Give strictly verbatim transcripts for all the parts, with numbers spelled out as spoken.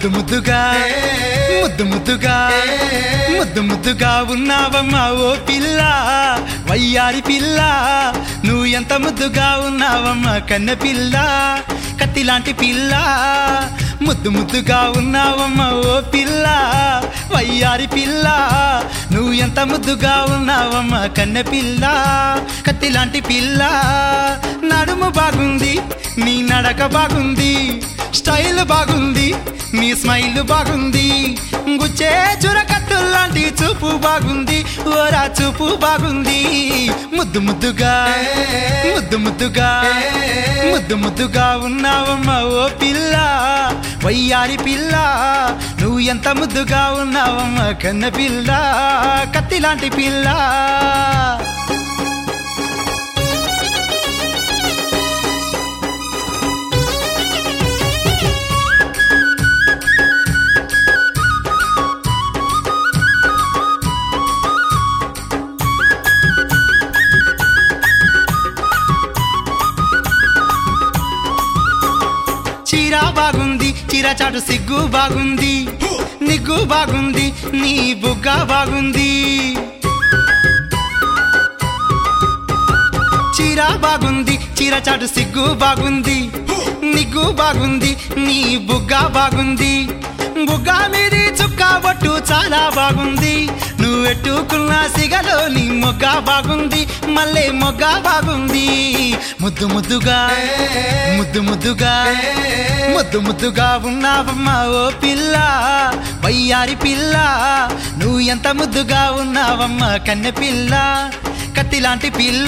ముద్దు ముద్దుగా ముద్దు ముద్దుగా ముద్దు ముద్దుగా ఉన్నావమ్మా ఓ పిల్ల వయ్యారి పిల్ల నువ్వు ఎంత ముద్దుగా ఉన్నావమ్మా కన్నె పిల్ల కత్తి లాంటి పిల్ల ముద్దు ముద్దుగా ఉన్నావమ్మా ఓ పిల్ల వయ్యారి పిల్ల నువ్వు ఎంత ముద్దుగా ఉన్నావమ్మా కన్నె పిల్ల కత్తి లాంటి పిల్ల నడుము బాగుంది నీ నడక బాగుంది స్టైల్ బాగుంది నీ స్మైల్ బాగుంది గుచ్చే చురకత్తు లాంటి చూపు బాగుంది ఓరా చూపు బాగుంది ముద్దు ముద్దుగా ముద్దు ముద్దుగా ముద్దు ముద్దుగా ఉన్నావమ్మా ఓ పిల్ల వయ్యారి పిల్ల నువ్వు ఎంత ముద్దుగా ఉన్నావమ్మా కన్న పిల్ల కత్తి లాంటి పిల్ల చీర బాగుంది చీర చాటు సిగ్గు బాగుంది నిగ్గు బాగుంది నీ బుగ్గ బాగుంది చీర బాగుంది చీర చాటు సిగ్గు బాగుంది నిగ్గు బాగుంది నీ బుగ్గ బాగుంది బుగ్గ మీది చుక్క బొట్టు చాలా బాగుంది నువ్వెట్టుకున్న సిగలో నీ మొగ్గ బాగుంది మళ్ళీ మొగ్గ బాగుంది ముద్దు ముద్దుగా ముద్దు ముద్దుగా ముద్దు ముద్దుగా ఉన్నావమ్మా ఓ పిల్ల వయ్యారి పిల్ల నువ్వు ఎంత ముద్దుగా ఉన్నావమ్మా కన్నె పిల్ల కత్తి లాంటి పిల్ల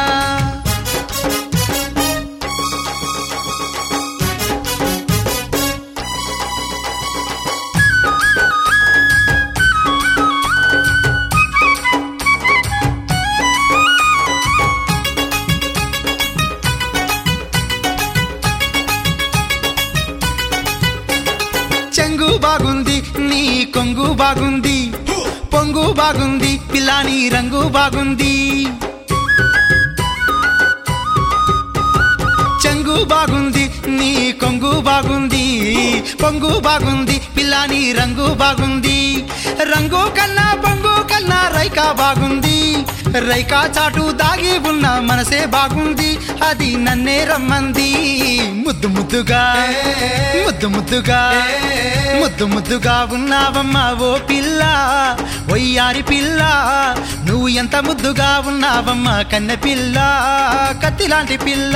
చెంగు బాగుంది నీ కొంగు బాగుంది పొంగు బాగుంది పిల్లాని రంగు బాగుంది చెంగు బాగుంది నీ కొంగు బాగుంది పొంగు బాగుంది పిల్లాని రంగు బాగుంది రంగు కన్నా పొంగు కన్నా రైకా బాగుంది రైకా చాటు దాగి ఉన్న మనసే బాగుంది అది నన్నే రమ్మంది ముద్దు ముద్దుగా ముద్దు ముద్దుగా ముద్దు ముద్దుగా ఉన్నావమ్మా ఓ పిల్ల వయ్యారి పిల్ల నువ్వు ఎంత ముద్దుగా ఉన్నావమ్మా కన్నె పిల్ల కత్తి లాంటి పిల్ల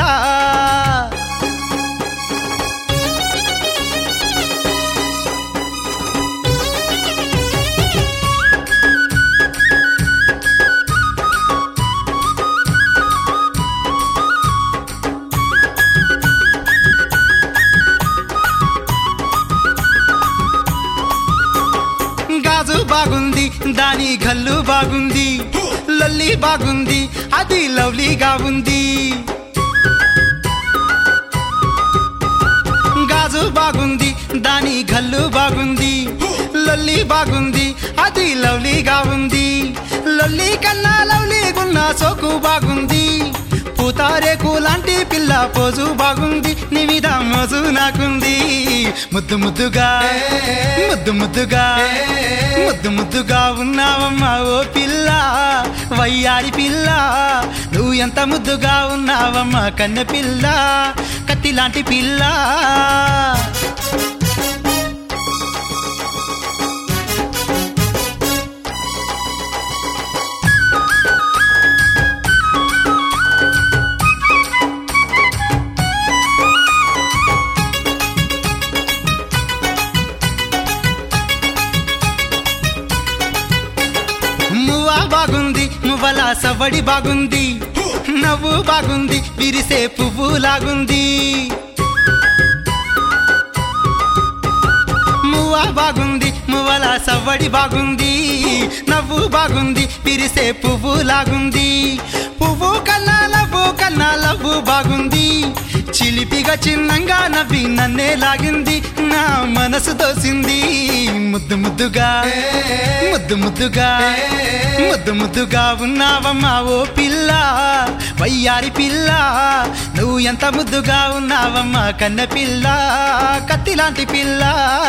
గాజు బాగుంది దాని గల్లు బాగుంది లొల్లి బాగుంది అది లవ్లీగా ఉంది గాజు బాగుంది దాని గల్లు బాగుంది లొల్లి బాగుంది అది లవ్లీగా ఉంది లొల్లి కన్నా లవ్లీగున్న సోకు బాగుంది పూతారేకు లాంటి పిల్ల పోజు బాగుంది నీ మీద మోజు నాకుంది ముద్దు ముద్దుగా ముద్దు ముద్దుగా ముద్దు ముద్దుగా ఉన్నావమ్మా ఓ పిల్ల వయ్యారి పిల్ల నువ్వు ఎంత ముద్దుగా ఉన్నావమ్మా కన్నె పిల్ల కత్తి లాంటి పిల్ల మువ్వా బాగుంది మువ్వల సవ్వడి బాగుంది నవ్వు బాగుంది విరిసే పువ్వు లాగుంది మువ్వా బాగుంది మువ్వల సవ్వడి బాగుంది నవ్వు బాగుంది విరిసే పువ్వు లాగుంది పువ్వు కన్నా లవ్వు కన్నా లవ్వు బాగుంది చిలిపిగా చిన్నంగా నవ్వి నన్నే లాగింది నా మనసు దోసింది ముద్దు ముద్దుగా ముద్దు ముద్దుగా ముద్దు ముద్దుగా ఉన్నావమ్మా ఓ పిల్ల వయ్యారి పిల్ల నువ్వు ఎంత ముద్దుగా ఉన్నావమ్మా కన్న పిల్ల కత్తిలాంటి పిల్ల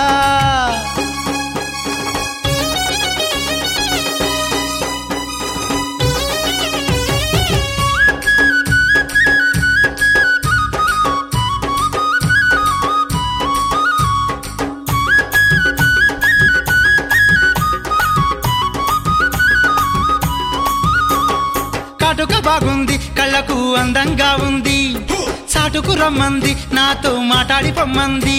కాటుక బాగుంది కళ్ళకు అందంగా ఉంది చాటుకు రమ్మంది నాతో మాట్లాడి పొమ్మంది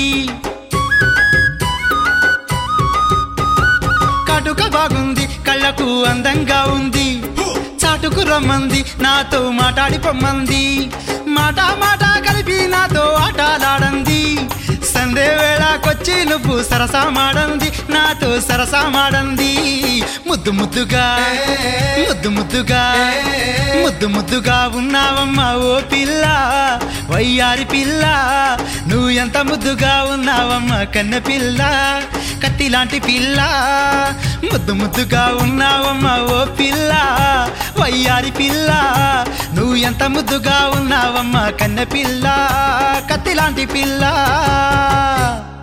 కాటుక బాగుంది కళ్ళకు అందంగా ఉంది చాటుకు రమ్మంది నాతో మాట్లాడి పొమ్మంది మాట మాట కలిపి నాతో ఆటలాడంది సందే వేళకొచ్చి నువ్వు సరసామాడంది నాతో సరసామాడంది ముద్దు ముద్దుగా ముద్దు ముద్దుగా ముద్దు ముద్దుగా ఉన్నావమ్మా ఓ పిల్ల వయ్యారి పిల్ల నువ్వు ఎంత ముద్దుగా ఉన్నావమ్మా కన్న పిల్ల కత్తిలాంటి పిల్ల ముద్దు ముద్దుగా ఉన్నావమ్మా ఓ పిల్ల వయ్యారి పిల్ల నువ్వు ఎంత ముద్దుగా ఉన్నావమ్మా కన్న పిల్ల కత్తిలాంటి పిల్ల